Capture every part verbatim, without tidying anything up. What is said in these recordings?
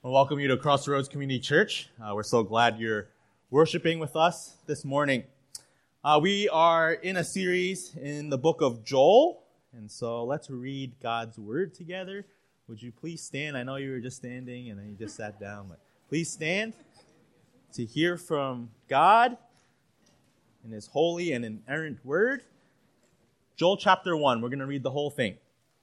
I welcome you to Crossroads Community Church. Uh, we're so glad you're worshiping with us this morning. Uh, we are in a series in the book of Joel, and so let's read God's word together. Would you please stand? I know you were just standing and then you just sat down, but please stand to hear from God in His holy and inerrant word. Joel chapter one, we're going to read the whole thing.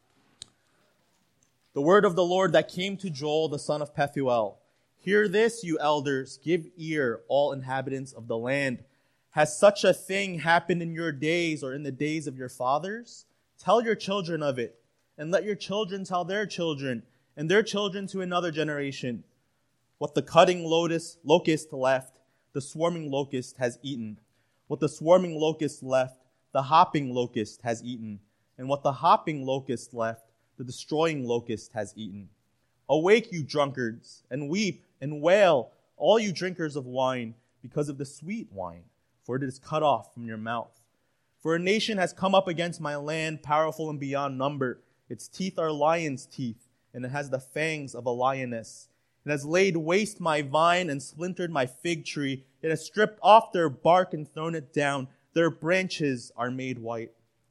The word of the Lord that came to Joel, the son of Pethuel. Hear this, you elders, give ear, all inhabitants of the land. Has such a thing happened in your days or in the days of your fathers? Tell your children of it, and let your children tell their children, and their children to another generation. What the cutting lotus, locust left, the swarming locust has eaten. What the swarming locust left, the hopping locust has eaten. And what the hopping locust left, the destroying locust has eaten. Awake, you drunkards, and weep and wail, all you drinkers of wine, because of the sweet wine, for it is cut off from your mouth. For a nation has come up against my land, powerful and beyond number. Its teeth are lion's teeth, and it has the fangs of a lioness. It has laid waste my vine and splintered my fig tree. It has stripped off their bark and thrown it down. Their branches are made white.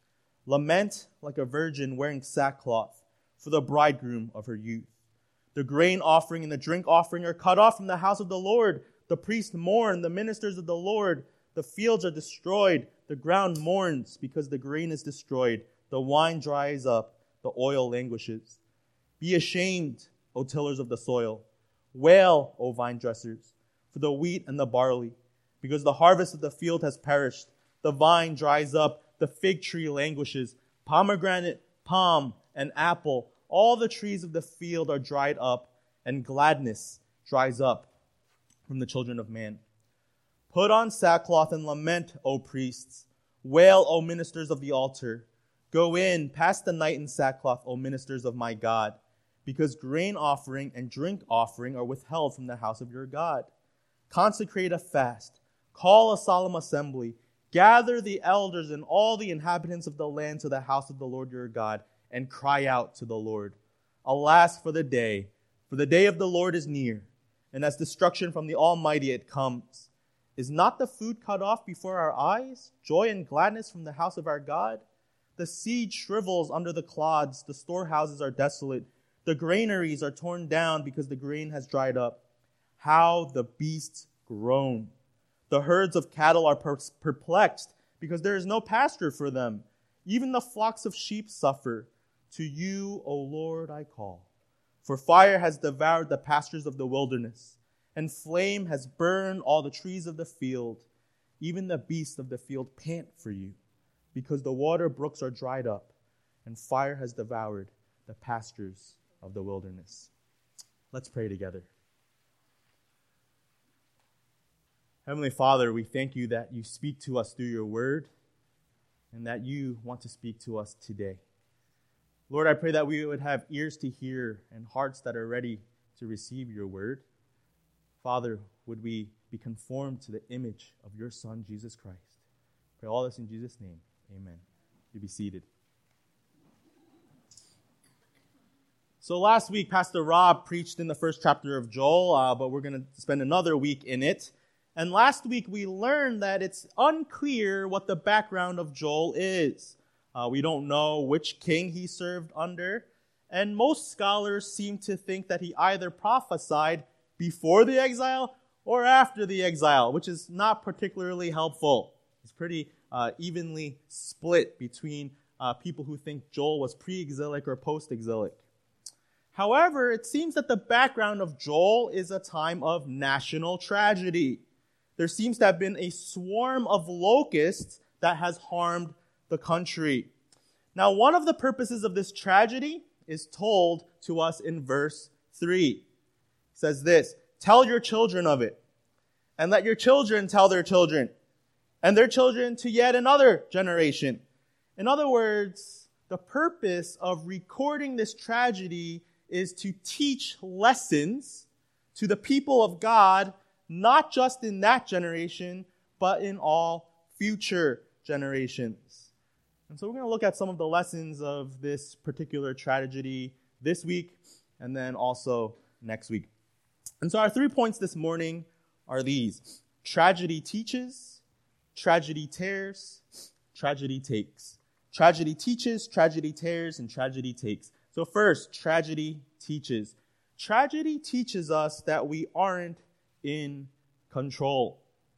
Lament like a virgin wearing sackcloth for the bridegroom of her youth. The grain offering and the drink offering are cut off from the house of the Lord. The priests mourn, the ministers of the Lord. The fields are destroyed. The ground mourns because the grain is destroyed. The wine dries up. The oil languishes. Be ashamed, O tillers of the soil. Wail, O vine dressers, for the wheat and the barley, because the harvest of the field has perished. The vine dries up. The fig tree languishes. Pomegranate, palm, and apple, all the trees of the field are dried up, and gladness dries up from the children of man. Put on sackcloth and lament, O priests. Wail, O ministers of the altar. Go in, pass the night in sackcloth, O ministers of my God, because grain offering and drink offering are withheld from the house of your God. Consecrate a fast. Call a solemn assembly. Gather the elders and all the inhabitants of the land to the house of the Lord your God, and cry out to the Lord. Alas for the day, for the day of the Lord is near, and as destruction from the Almighty it comes. Is not the food cut off before our eyes, joy and gladness from the house of our God? The seed shrivels under the clods, the storehouses are desolate, the granaries are torn down because the grain has dried up. How the beasts groan! The herds of cattle are perplexed because there is no pasture for them. Even the flocks of sheep suffer. To you, O Lord, I call. For fire has devoured the pastures of the wilderness, and flame has burned all the trees of the field. Even the beasts of the field pant for you, because the water brooks are dried up, and fire has devoured the pastures of the wilderness. Let's pray together. Heavenly Father, we thank you that you speak to us through your word and that you want to speak to us today. Lord, I pray that we would have ears to hear and hearts that are ready to receive your word. Father, would we be conformed to the image of your Son, Jesus Christ? Pray all this in Jesus' name. Amen. You be seated. So last week, Pastor Rob preached in the first chapter of Joel, uh, but we're going to spend another week in it. And last week we learned that it's unclear what the background of Joel is. Uh, we don't know which king he served under. And most scholars seem to think that he either prophesied before the exile or after the exile, which is not particularly helpful. It's pretty uh, evenly split between uh, people who think Joel was pre-exilic or post-exilic. However, it seems that the background of Joel is a time of national tragedy. There seems to have been a swarm of locusts that has harmed the country. Now, one of the purposes of this tragedy is told to us in verse three. It says this, tell your children of it, and let your children tell their children, and their children to yet another generation. In other words, the purpose of recording this tragedy is to teach lessons to the people of God, not just in that generation, but in all future generations. And so we're going to look at some of the lessons of this particular tragedy this week and then also next week. And so our three points this morning are these. Tragedy teaches, tragedy tears, tragedy takes. Tragedy teaches, tragedy tears, and tragedy takes. So first, tragedy teaches. Tragedy teaches us that we aren't in control.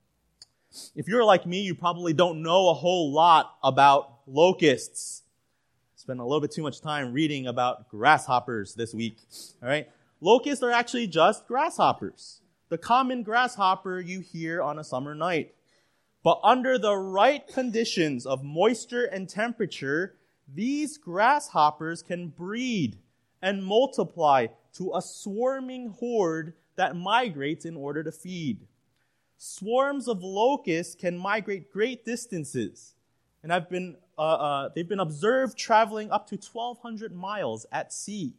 If you're like me, you probably don't know a whole lot about locusts. I spent a little bit too much time reading about grasshoppers this week. All right? Locusts are actually just grasshoppers. The common grasshopper you hear on a summer night. But under the right conditions of moisture and temperature, these grasshoppers can breed and multiply to a swarming horde that migrates in order to feed. Swarms of locusts can migrate great distances, and have been uh, uh, they've been observed traveling up to twelve hundred miles at sea.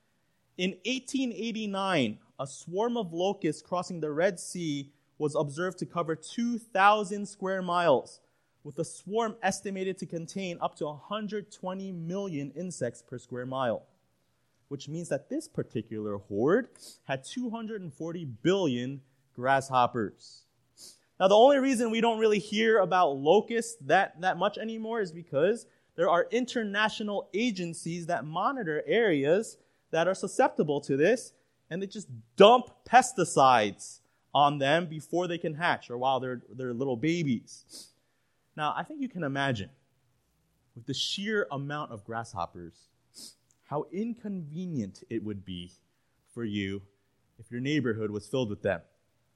In eighteen eighty-nine, a swarm of locusts crossing the Red Sea was observed to cover two thousand square miles, with the swarm estimated to contain up to one hundred twenty million insects per square mile, which means that this particular horde had two hundred forty billion grasshoppers. Now, the only reason we don't really hear about locusts that, that much anymore is because there are international agencies that monitor areas that are susceptible to this, and they just dump pesticides on them before they can hatch or while they're, they're little babies. Now, I think you can imagine, with the sheer amount of grasshoppers, how inconvenient it would be for you if your neighborhood was filled with them.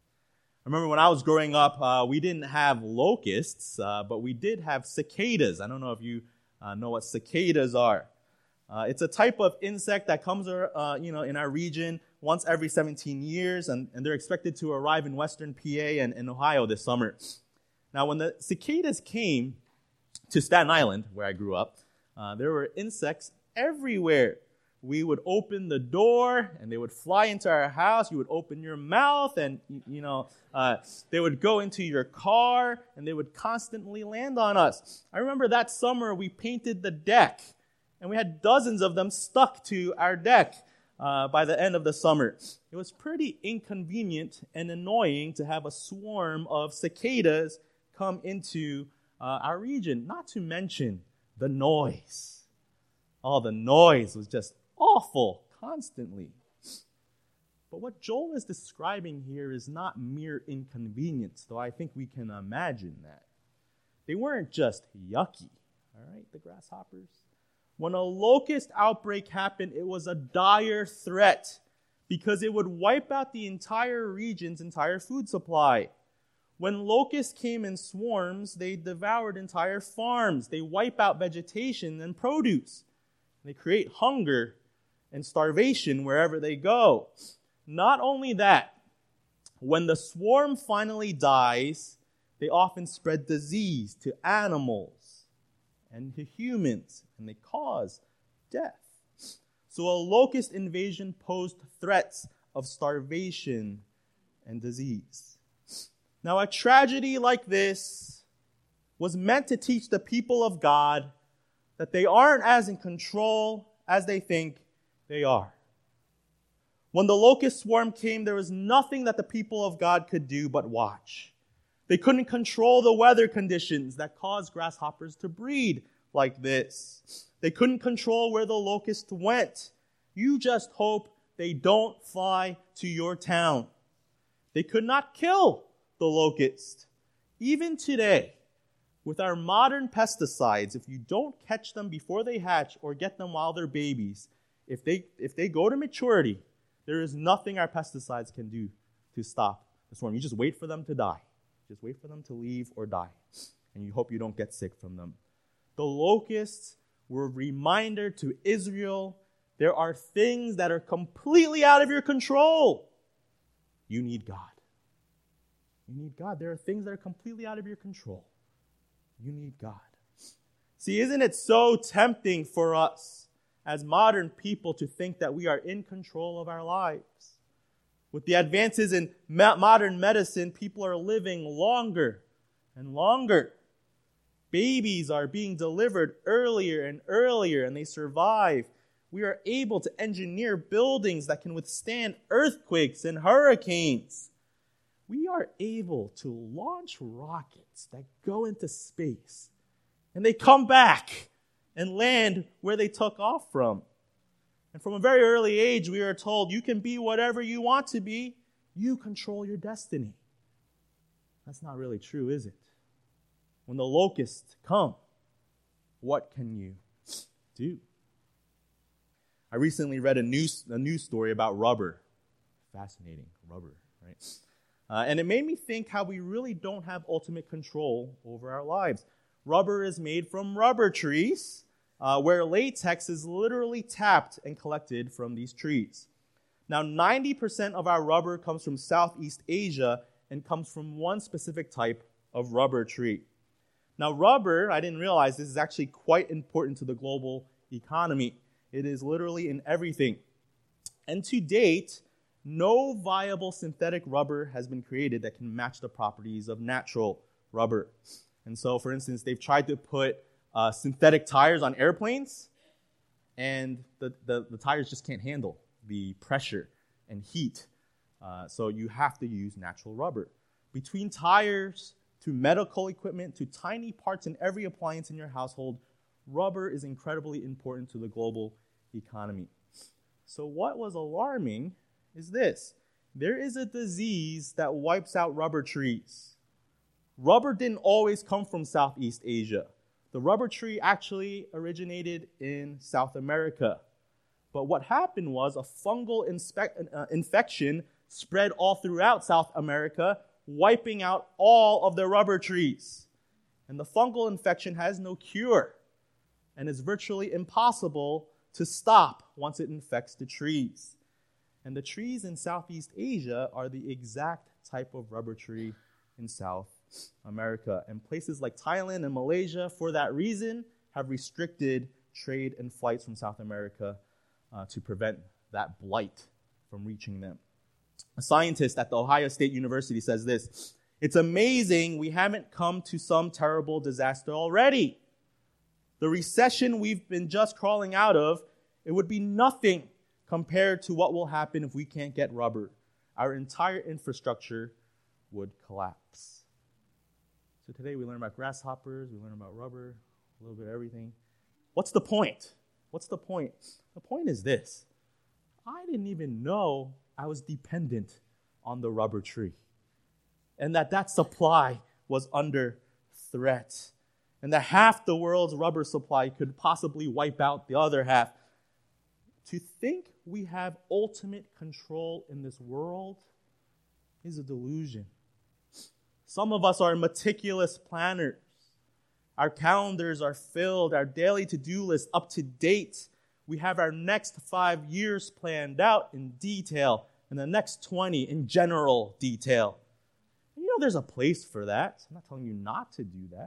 I remember when I was growing up, uh, we didn't have locusts, uh, but we did have cicadas. I don't know if you uh, know what cicadas are. Uh, it's a type of insect that comes uh, you know, in our region once every seventeen years, and, and they're expected to arrive in western P A and, and Ohio this summer. Now, when the cicadas came to Staten Island, where I grew up, uh, there were insects everywhere. We would open the door, and they would fly into our house. You would open your mouth, and, you know, uh, they would go into your car, and they would constantly land on us. I remember that summer we painted the deck, and we had dozens of them stuck to our deck uh, by the end of the summer. It was pretty inconvenient and annoying to have a swarm of cicadas come into uh, our region, not to mention the noise. Oh, the noise was just awful constantly. But what Joel is describing here is not mere inconvenience, though I think we can imagine that. They weren't just yucky, all right, the grasshoppers. When a locust outbreak happened, it was a dire threat because it would wipe out the entire region's entire food supply. When locusts came in swarms, they devoured entire farms. They wipe out vegetation and produce. They create hunger and starvation wherever they go. Not only that, when the swarm finally dies, they often spread disease to animals and to humans, and they cause death. So a locust invasion posed threats of starvation and disease. Now, a tragedy like this was meant to teach the people of God that they aren't as in control as they think they are. When the locust swarm came, there was nothing that the people of God could do but watch. They couldn't control the weather conditions that caused grasshoppers to breed like this. They couldn't control where the locust went. You just hope they don't fly to your town. They could not kill the locust. Even today, with our modern pesticides, if you don't catch them before they hatch or get them while they're babies, if they if they go to maturity, there is nothing our pesticides can do to stop the swarm. You just wait for them to die. Just wait for them to leave or die. And you hope you don't get sick from them. The locusts were a reminder to Israel, there are things that are completely out of your control. You need God. You need God. There are things that are completely out of your control. You need God. See, isn't it so tempting for us as modern people to think that we are in control of our lives? With the advances in modern medicine, people are living longer and longer. Babies are being delivered earlier and earlier, and they survive. We are able to engineer buildings that can withstand earthquakes and hurricanes. We are able to launch rockets that go into space, and they come back and land where they took off from. And from a very early age, we are told you can be whatever you want to be. You control your destiny. That's not really true, is it? When the locusts come, what can you do? I recently read a news, a news story about rubber. Fascinating, rubber, right? Uh, and it made me think how we really don't have ultimate control over our lives. Rubber is made from rubber trees, uh, where latex is literally tapped and collected from these trees. Now, ninety percent of our rubber comes from Southeast Asia and comes from one specific type of rubber tree. Now, rubber, I didn't realize this is actually quite important to the global economy. It is literally in everything. And to date, no viable synthetic rubber has been created that can match the properties of natural rubber. And so, for instance, they've tried to put uh, synthetic tires on airplanes, and the, the, the tires just can't handle the pressure and heat. Uh, so you have to use natural rubber. Between tires to medical equipment to tiny parts in every appliance in your household, rubber is incredibly important to the global economy. So what was alarming is this. There is a disease that wipes out rubber trees. Rubber didn't always come from Southeast Asia. The rubber tree actually originated in South America. But what happened was a fungal inspe- uh, infection spread all throughout South America, wiping out all of the rubber trees. And the fungal infection has no cure and is virtually impossible to stop once it infects the trees. And the trees in Southeast Asia are the exact type of rubber tree in South America. And places like Thailand and Malaysia, for that reason, have restricted trade and flights from South America uh, to prevent that blight from reaching them. A scientist at the Ohio State University says this: "It's amazing we haven't come to some terrible disaster already. The recession we've been just crawling out of, it would be nothing compared to what will happen if we can't get rubber. Our entire infrastructure would collapse." So today we learn about grasshoppers, we learn about rubber, a little bit of everything. What's the point? What's the point? The point is this: I didn't even know I was dependent on the rubber tree, and that that supply was under threat, and that half the world's rubber supply could possibly wipe out the other half. To think we have ultimate control in this world is a delusion. Some of us are meticulous planners. Our calendars are filled, our daily to-do list up to date. We have our next five years planned out in detail, and the next twenty in general detail. And you know there's a place for that. I'm not telling you not to do that.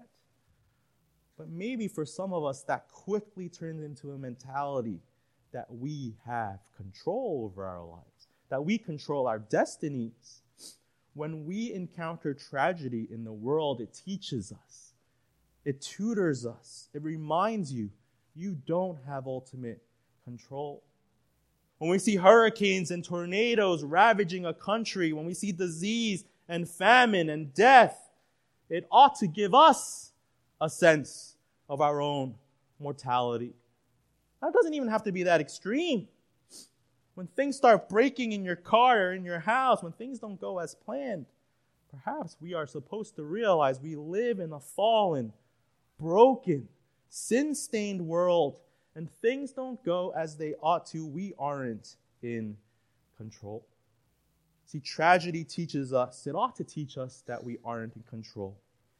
But maybe for some of us, that quickly turns into a mentality that we have control over our lives, that we control our destinies. When we encounter tragedy in the world, it teaches us. It tutors us. It reminds you, you don't have ultimate control. When we see hurricanes and tornadoes ravaging a country, when we see disease and famine and death, it ought to give us a sense of our own mortality. Now, it doesn't even have to be that extreme. When things start breaking in your car or in your house, when things don't go as planned, perhaps we are supposed to realize we live in a fallen, broken, sin-stained world, and things don't go as they ought to. We aren't in control. See, tragedy teaches us, it ought to teach us that we aren't in control.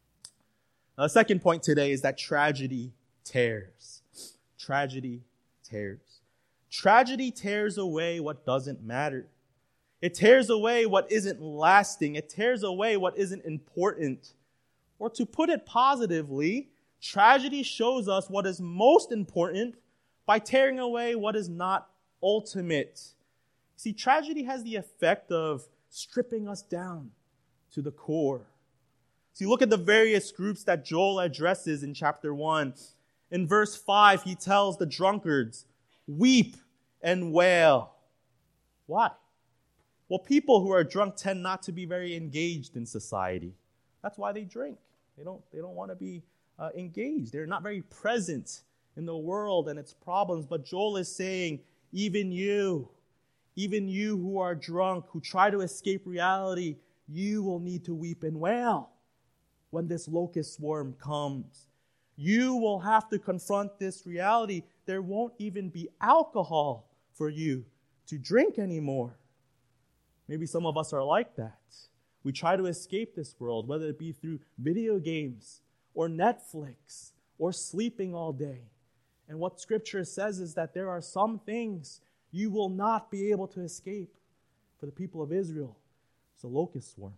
Now, the second point today is that tragedy tears. Tragedy tears. Tragedy tears away what doesn't matter. It tears away what isn't lasting. It tears away what isn't important. Or to put it positively, tragedy shows us what is most important by tearing away what is not ultimate. See, tragedy has the effect of stripping us down to the core. See, look at the various groups that Joel addresses in chapter one. In verse five, he tells the drunkards, weep and wail. Why? Well, people who are drunk tend not to be very engaged in society. That's why they drink. They don't, they don't want to be uh, engaged. They're not very present in the world and its problems. But Joel is saying, even you, even you who are drunk, who try to escape reality, you will need to weep and wail when this locust swarm comes. You will have to confront this reality. There won't even be alcohol for you to drink anymore. Maybe some of us are like that. We try to escape this world, whether it be through video games or Netflix or sleeping all day. And what Scripture says is that there are some things you will not be able to escape. For the people of Israel, it's a locust swarm.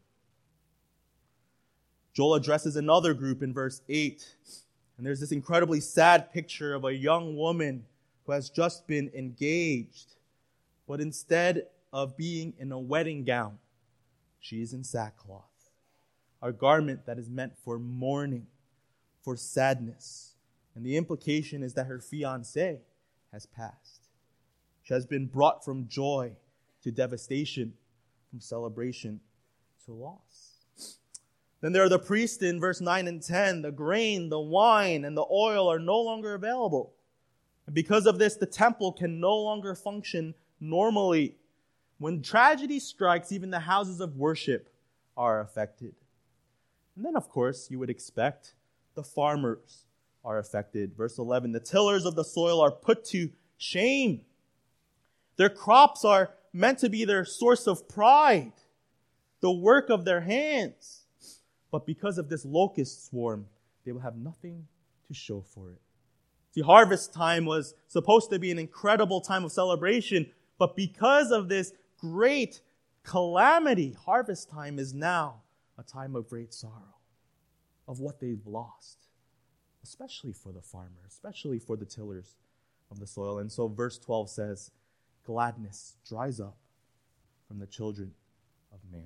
Joel addresses another group in verse eight. And there's this incredibly sad picture of a young woman who has just been engaged. But instead of being in a wedding gown, she is in sackcloth. A garment that is meant for mourning, for sadness. And the implication is that her fiancé has passed. She has been brought from joy to devastation, from celebration to loss. Then there are the priests in verse nine and ten. The grain, the wine, and the oil are no longer available. And because of this, the temple can no longer function normally. When tragedy strikes, even the houses of worship are affected. And then, of course, you would expect the farmers are affected. Verse eleven, the tillers of the soil are put to shame. Their crops are meant to be their source of pride, the work of their hands. But because of this locust swarm, they will have nothing to show for it. See, harvest time was supposed to be an incredible time of celebration, but because of this great calamity, harvest time is now a time of great sorrow, of what they've lost, especially for the farmer, especially for the tillers of the soil. And so verse twelve says, gladness dries up from the children of man.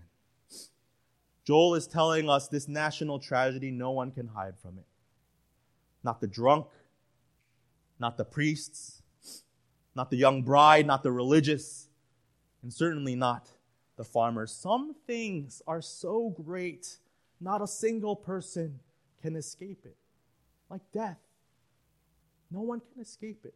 Joel is telling us this national tragedy, no one can hide from it. Not the drunk, not the priests, not the young bride, not the religious, and certainly not the farmers. Some things are so great, not a single person can escape it. Like death. No one can escape it.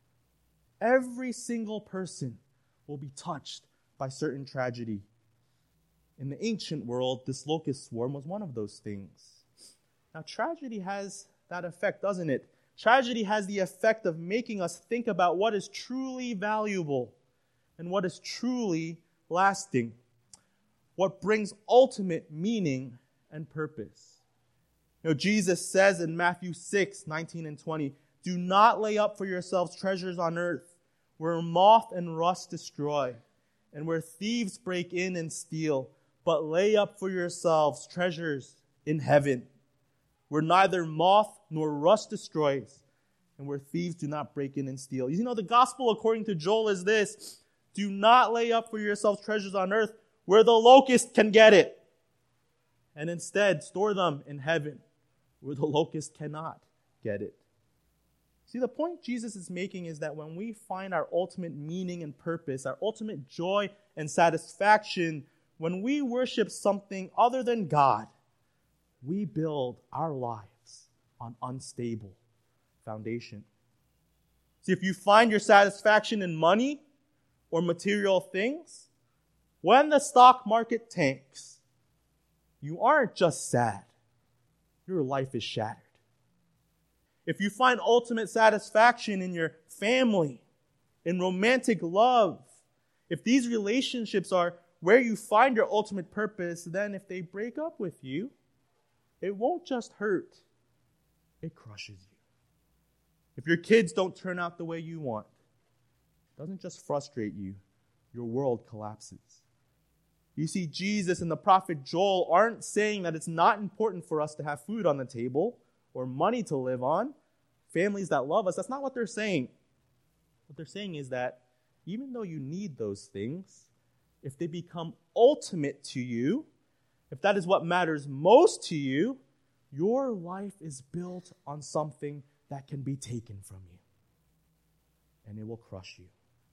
Every single person will be touched by certain tragedy. In the ancient world, this locust swarm was one of those things. Now, tragedy has that effect, doesn't it? Tragedy has the effect of making us think about what is truly valuable and what is truly lasting, what brings ultimate meaning and purpose. You know, Jesus says in Matthew six, nineteen and twenty, do not lay up for yourselves treasures on earth, where moth and rust destroy, and where thieves break in and steal, but lay up for yourselves treasures in heaven, where neither moth nor rust destroys, and where thieves do not break in and steal. You know, the gospel according to Joel is this: do not lay up for yourselves treasures on earth, where the locust can get it, and instead store them in heaven, where the locust cannot get it. See, the point Jesus is making is that when we find our ultimate meaning and purpose, our ultimate joy and satisfaction, when we worship something other than God, we build our lives on unstable foundation. See, if you find your satisfaction in money or material things, when the stock market tanks, you aren't just sad. Your life is shattered. If you find ultimate satisfaction in your family, in romantic love, if these relationships are where you find your ultimate purpose, then if they break up with you, it won't just hurt, it crushes you. If your kids don't turn out the way you want, it doesn't just frustrate you, your world collapses. You see, Jesus and the prophet Joel aren't saying that it's not important for us to have food on the table or money to live on, families that love us. That's not what they're saying. What they're saying is that even though you need those things, if they become ultimate to you, if that is what matters most to you, your life is built on something that can be taken from you. and it will crush you.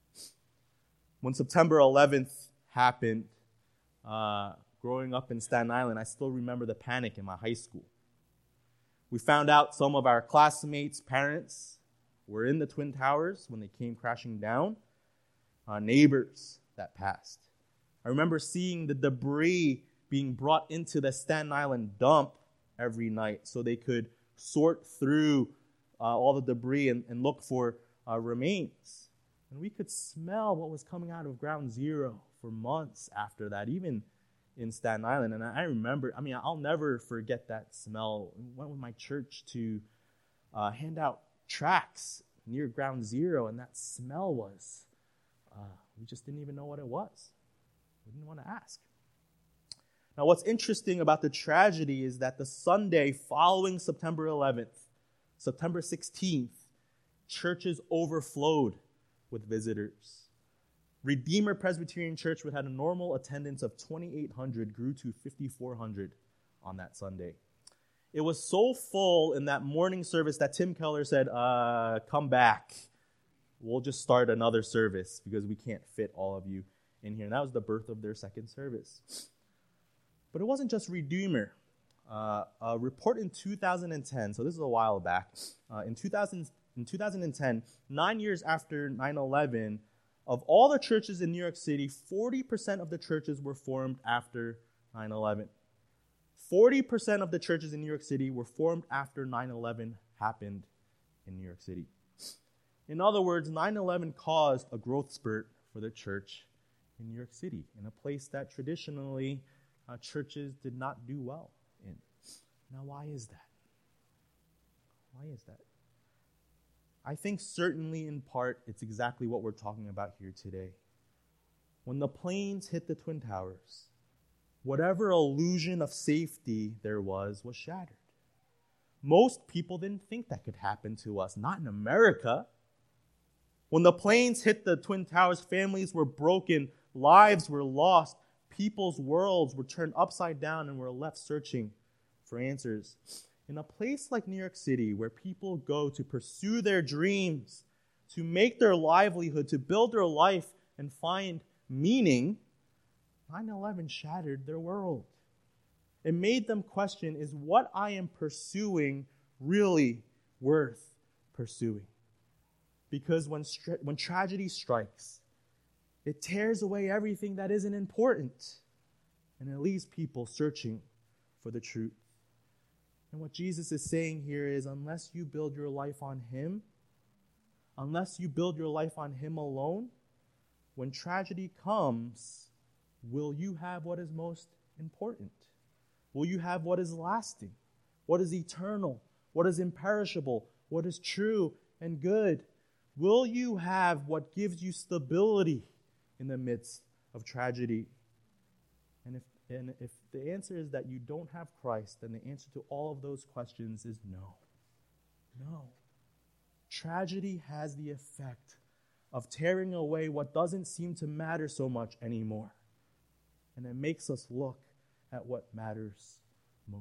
When September eleventh happened, uh, growing up in Staten Island, I still remember the panic in my high school. We found out some of our classmates' parents were in the Twin Towers when they came crashing down. Uh, neighbors that passed. I remember seeing the debris being brought into the Staten Island dump every night so they could sort through uh, all the debris and, and look for uh, remains. And we could smell what was coming out of Ground Zero for months after that, even in Staten Island. And I, I remember, I mean, I'll never forget that smell. I went with my church to uh, hand out tracts near Ground Zero, and that smell was, uh, we just didn't even know what it was. We didn't want to ask. Now, what's interesting about the tragedy is that the Sunday following September eleventh, September sixteenth, churches overflowed with visitors. Redeemer Presbyterian Church, which had a normal attendance of twenty-eight hundred, grew to fifty-four hundred on that Sunday. It was so full in that morning service that Tim Keller said, uh, come back. We'll just start another service because we can't fit all of you in here. And that was the birth of their second service. But it wasn't just Redeemer. Uh, a report in two thousand ten, so this is a while back, uh, in, two thousand, in two thousand ten, nine years after nine eleven, of all the churches in New York City, forty percent of the churches were formed after nine eleven. forty percent of the churches in New York City were formed after nine eleven happened in New York City. In other words, nine eleven caused a growth spurt for the church in New York City, in a place that traditionally uh, churches did not do well in. Now, why is that? Why is that? I think certainly in part it's exactly what we're talking about here today. When the planes hit the Twin Towers, whatever illusion of safety there was was shattered. Most people didn't think that could happen to us, not in America. When the planes hit the Twin Towers, families were broken, lives were lost, people's worlds were turned upside down and were left searching for answers. In a place like New York City, where people go to pursue their dreams, to make their livelihood, to build their life and find meaning, nine eleven shattered their world. It made them question, is what I am pursuing really worth pursuing? Because when, str- when tragedy strikes, it tears away everything that isn't important, and it leaves people searching for the truth. And what Jesus is saying here is, unless you build your life on Him, unless you build your life on Him alone, when tragedy comes, will you have what is most important? Will you have what is lasting? What is eternal? What is imperishable? What is true and good? Will you have what gives you stability in the midst of tragedy? And if, and if the answer is that you don't have Christ, then the answer to all of those questions is no. No. Tragedy has the effect of tearing away what doesn't seem to matter so much anymore. And it makes us look at what matters most.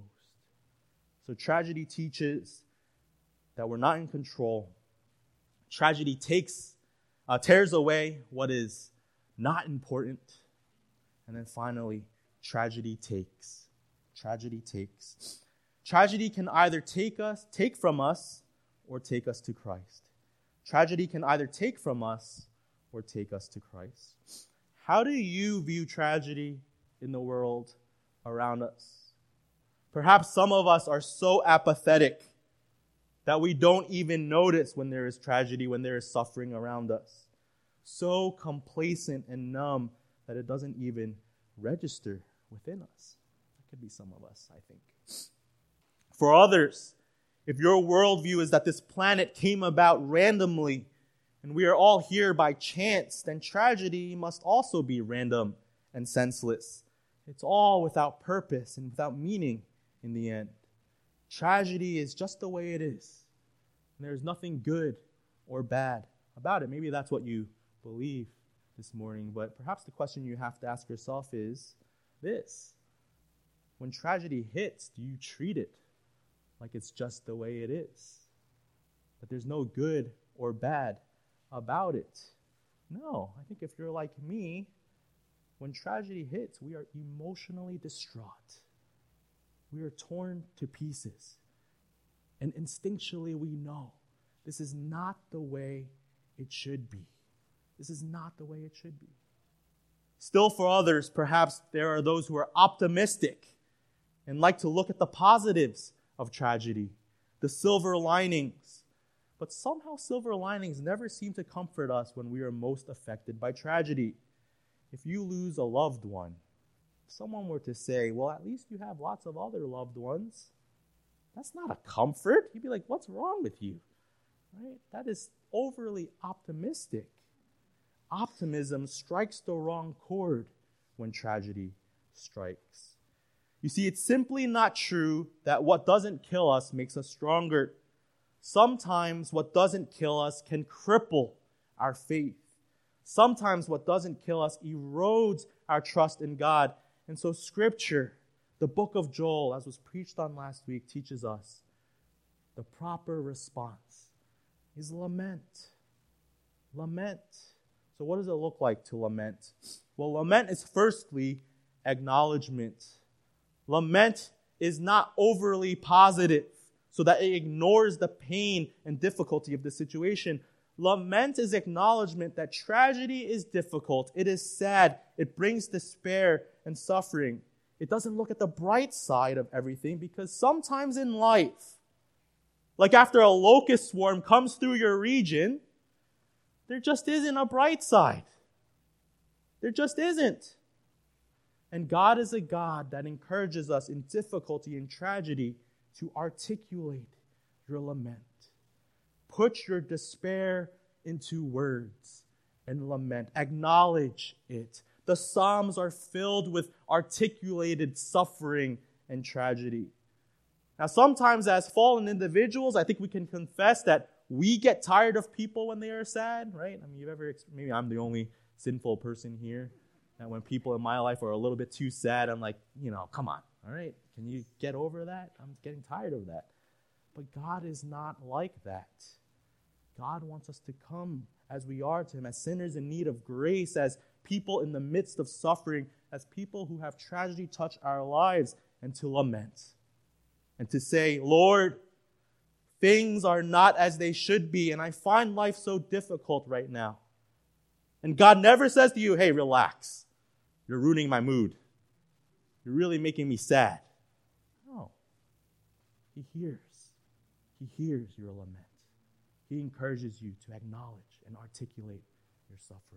So tragedy teaches that we're not in control. Tragedy takes, uh, tears away what is not important. And then finally, tragedy takes. Tragedy takes. Tragedy can either take us, take from us, or take us to Christ. Tragedy can either take from us or take us to Christ. How do you view tragedy in the world around us? Perhaps some of us are so apathetic that we don't even notice when there is tragedy, when there is suffering around us. So complacent and numb that it doesn't even register within us. That could be some of us, I think. For others, if your worldview is that this planet came about randomly and we are all here by chance, then tragedy must also be random and senseless. It's all without purpose and without meaning in the end. Tragedy is just the way it is. And there's nothing good or bad about it. Maybe that's what you believe this morning, but perhaps the question you have to ask yourself is this. When tragedy hits, do you treat it like it's just the way it is? That there's no good or bad about it. No, I think if you're like me, when tragedy hits, we are emotionally distraught. We are torn to pieces. And instinctually we know this is not the way it should be. This is not the way it should be. Still, for others, perhaps there are those who are optimistic and like to look at the positives of tragedy, the silver linings. But somehow silver linings never seem to comfort us when we are most affected by tragedy. If you lose a loved one, if someone were to say, well, at least you have lots of other loved ones, that's not a comfort. You'd be like, what's wrong with you? Right? That is overly optimistic. Optimism strikes the wrong chord when tragedy strikes. You see, it's simply not true that what doesn't kill us makes us stronger. Sometimes what doesn't kill us can cripple our faith. Sometimes what doesn't kill us erodes our trust in God. And so Scripture, the book of Joel, as was preached on last week, teaches us the proper response is lament. Lament. So what does it look like to lament? Well, lament is firstly acknowledgement. Lament is not overly positive so that it ignores the pain and difficulty of the situation. Lament is acknowledgement that tragedy is difficult. It is sad. It brings despair and suffering. It doesn't look at the bright side of everything because sometimes in life, like after a locust swarm comes through your region, there just isn't a bright side. There just isn't. And God is a God that encourages us in difficulty and tragedy to articulate your lament. Put your despair into words and lament. Acknowledge it. The Psalms are filled with articulated suffering and tragedy. Now, sometimes as fallen individuals, I think we can confess that we get tired of people when they are sad, right? I mean, you've ever, maybe I'm the only sinful person here, and when people in my life are a little bit too sad, I'm like, you know, come on, all right? Can you get over that? I'm getting tired of that. But God is not like that. God wants us to come as we are to Him, as sinners in need of grace, as people in the midst of suffering, as people who have tragedy touch our lives, and to lament. And to say, Lord, things are not as they should be, and I find life so difficult right now. And God never says to you, hey, relax. You're ruining my mood. You're really making me sad. No. He hears. He hears your lament. He encourages you to acknowledge and articulate your suffering.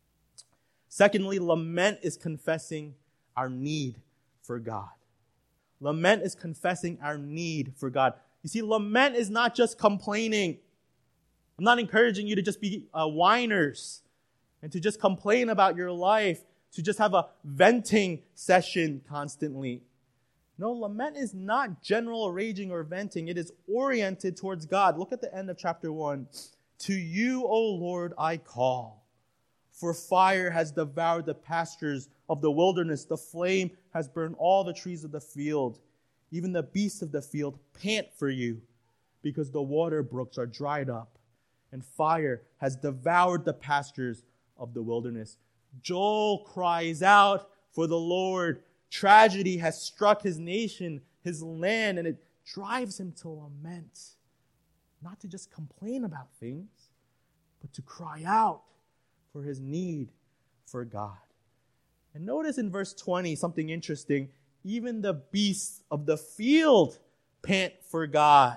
Secondly, lament is confessing our need for God. Lament is confessing our need for God. You see, lament is not just complaining. I'm not encouraging you to just be uh, whiners and to just complain about your life, to just have a venting session constantly. No, lament is not general raging or venting. It is oriented towards God. Look at the end of chapter one. To you, O Lord, I call. For fire has devoured the pastures of the wilderness. The flame has burned all the trees of the field. Even the beasts of the field pant for you, because the water brooks are dried up, and fire has devoured the pastures of the wilderness. Joel cries out for the Lord. Tragedy has struck his nation, his land, and it drives him to lament. Not to just complain about things, but to cry out for his need for God. And notice in verse twenty something interesting. Even the beasts of the field pant for God.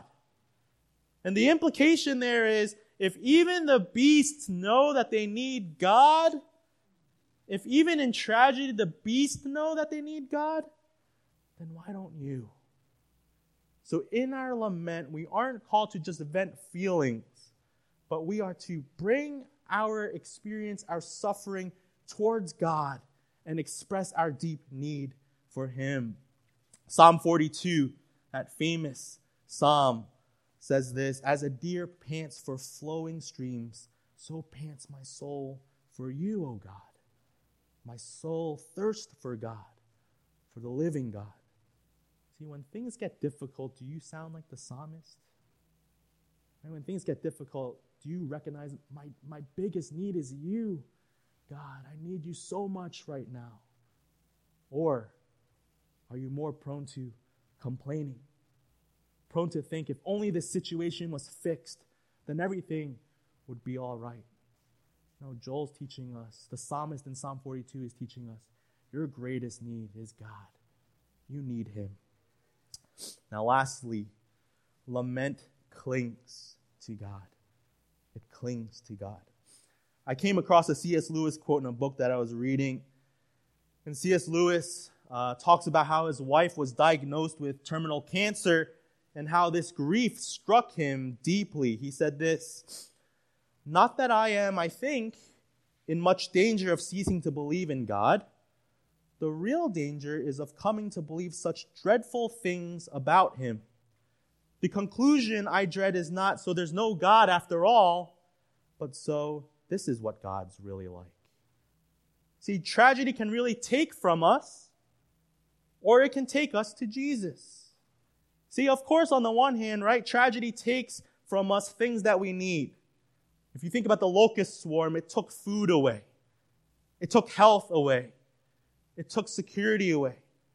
And the implication there is, if even the beasts know that they need God, if even in tragedy the beasts know that they need God, then why don't you? So in our lament, we aren't called to just vent feelings, but we are to bring our experience, our suffering towards God and express our deep need for Him. Psalm forty-two, that famous psalm, says this, as a deer pants for flowing streams, so pants my soul for you, O God. My soul thirsts for God, for the living God. See, when things get difficult, do you sound like the psalmist? And when things get difficult, do you recognize my, my biggest need is you? God, I need you so much right now. Or are you more prone to complaining? Prone to think if only this situation was fixed, then everything would be all right. No, Joel's teaching us, the psalmist in Psalm forty-two is teaching us, your greatest need is God. You need him. Now lastly, lament clings to God. It clings to God. I came across a C S Lewis quote in a book that I was reading. And C S Lewis uh, talks about how his wife was diagnosed with terminal cancer and how this grief struck him deeply. He said this, "Not that I am, I think, in much danger of ceasing to believe in God. The real danger is of coming to believe such dreadful things about him. The conclusion I dread is not, so there's no God after all, but so this is what God's really like." See, tragedy can really take from us, or it can take us to Jesus. See, of course, on the one hand, right, tragedy takes from us things that we need. If you think about the locust swarm, it took food away. It took health away. It took security away.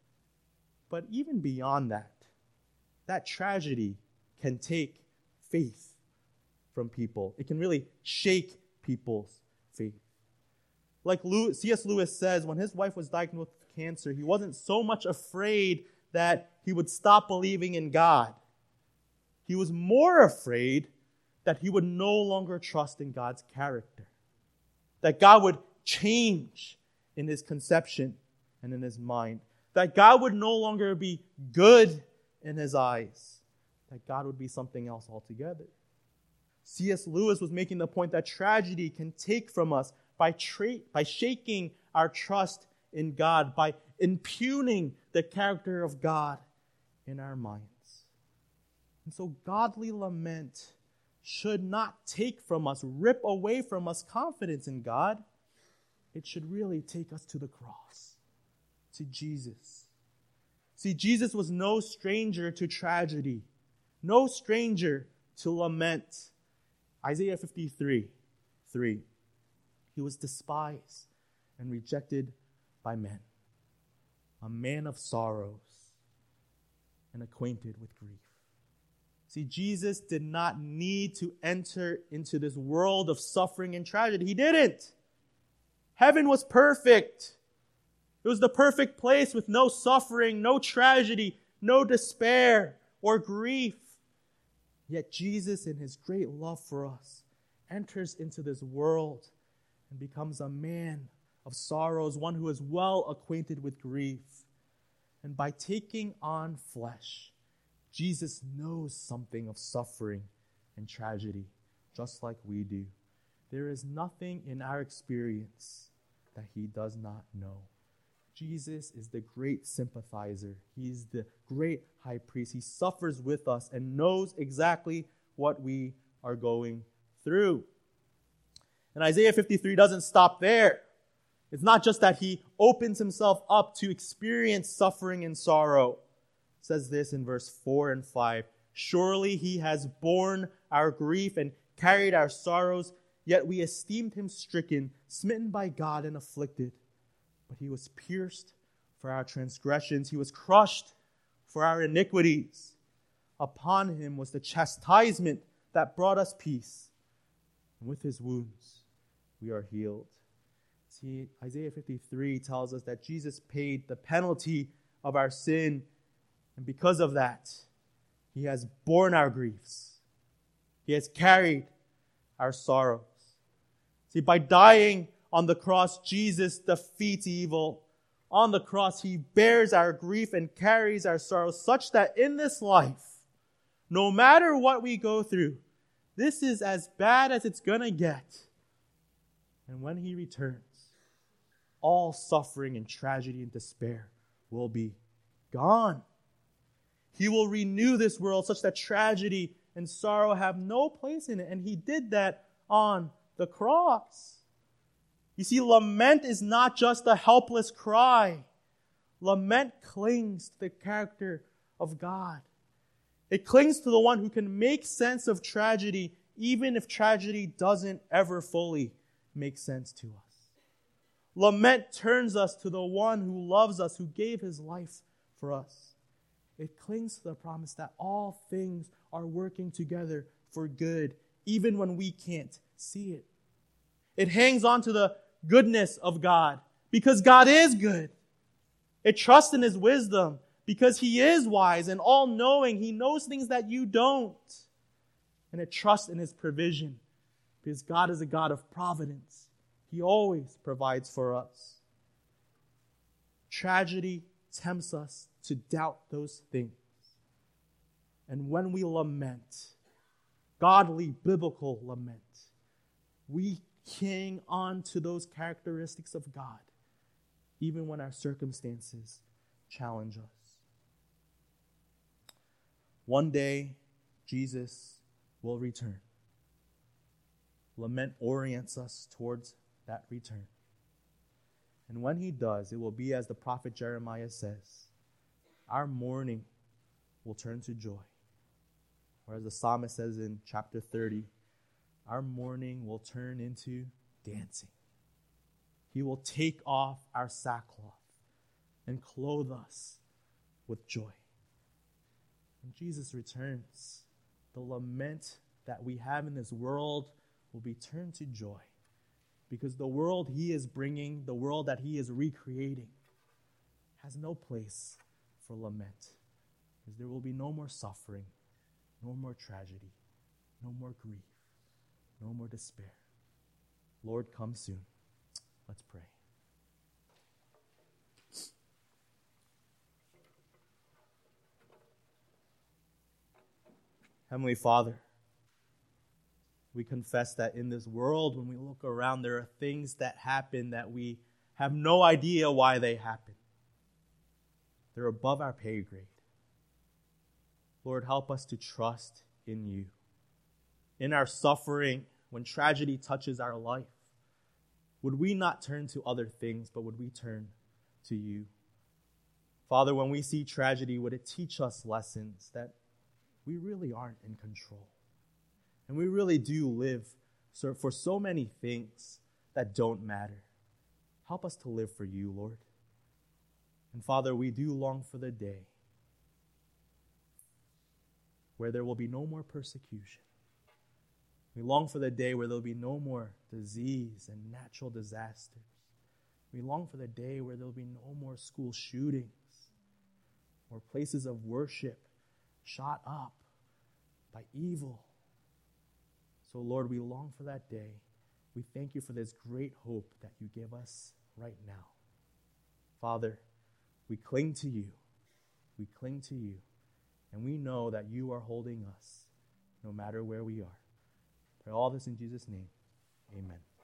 But even beyond that, that tragedy can take faith from people. It can really shake people's faith. Like C S Lewis says, when his wife was diagnosed with cancer, he wasn't so much afraid that he would stop believing in God. He was more afraid that he would no longer trust in God's character. That God would change in his conception and in his mind. That God would no longer be good in his eyes. That God would be something else altogether. C S Lewis was making the point that tragedy can take from us by, tra- by shaking our trust in God, by impugning the character of God in our minds. And so godly lament should not take from us, rip away from us confidence in God. It should really take us to the cross, to Jesus. See, Jesus was no stranger to tragedy, no stranger to lament. Isaiah fifty-three, three. He was despised and rejected by men, a man of sorrows and acquainted with grief. See, Jesus did not need to enter into this world of suffering and tragedy. He didn't. Heaven was perfect. It was the perfect place with no suffering, no tragedy, no despair or grief. Yet Jesus, in his great love for us, enters into this world and becomes a man of sorrows, one who is well acquainted with grief. And by taking on flesh, Jesus knows something of suffering and tragedy, just like we do. There is nothing in our experience that he does not know. Jesus is the great sympathizer. He's the great high priest. He suffers with us and knows exactly what we are going through. And Isaiah fifty-three doesn't stop there. It's not just that he opens himself up to experience suffering and sorrow. It says this in verse four and five. Surely he has borne our grief and carried our sorrows, yet we esteemed him stricken, smitten by God and afflicted. But he was pierced for our transgressions. He was crushed for our iniquities. Upon him was the chastisement that brought us peace. And with his wounds, we are healed. See, Isaiah fifty-three tells us that Jesus paid the penalty of our sin. And because of that, he has borne our griefs. He has carried our sorrows. See, by dying on the cross, Jesus defeats evil. On the cross, he bears our grief and carries our sorrows, such that in this life, no matter what we go through, this is as bad as it's going to get. And when he returns, all suffering and tragedy and despair will be gone. He will renew this world such that tragedy and sorrow have no place in it. And he did that on the cross. You see, lament is not just a helpless cry. Lament clings to the character of God. It clings to the one who can make sense of tragedy even if tragedy doesn't ever fully make sense to us. Lament turns us to the one who loves us, who gave his life for us. It clings to the promise that all things are working together for good, even when we can't see it. It hangs on to the goodness of God, because God is good. It trusts in his wisdom, because he is wise and all-knowing. He knows things that you don't. And it trusts in his provision, because God is a God of providence. He always provides for us. Tragedy tempts us to doubt those things. And when we lament, godly, biblical lament, we hang on to those characteristics of God, even when our circumstances challenge us. One day, Jesus will return. Lament orients us towards that return. And when he does, it will be as the prophet Jeremiah says, our mourning will turn to joy. Or as the psalmist says in chapter thirty, our mourning will turn into dancing. He will take off our sackcloth and clothe us with joy. When Jesus returns, the lament that we have in this world will be turned to joy, because the world he is bringing, the world that he is recreating, has no place for lament, because there will be no more suffering, no more tragedy, no more grief, no more despair. Lord, come soon. Let's pray. Heavenly Father, we confess that in this world, when we look around, there are things that happen that we have no idea why they happen. They're above our pay grade. Lord, help us to trust in you. In our suffering, when tragedy touches our life, would we not turn to other things, but would we turn to you? Father, when we see tragedy, would it teach us lessons that we really aren't in control? And we really do live for so many things that don't matter. Help us to live for you, Lord. And Father, we do long for the day where there will be no more persecution. We long for the day where there will be no more disease and natural disasters. We long for the day where there will be no more school shootings or places of worship shot up by evil. So, Lord, we long for that day. We thank you for this great hope that you give us right now. Father, we cling to you. We cling to you. And we know that you are holding us no matter where we are. Pray all this in Jesus' name. Amen.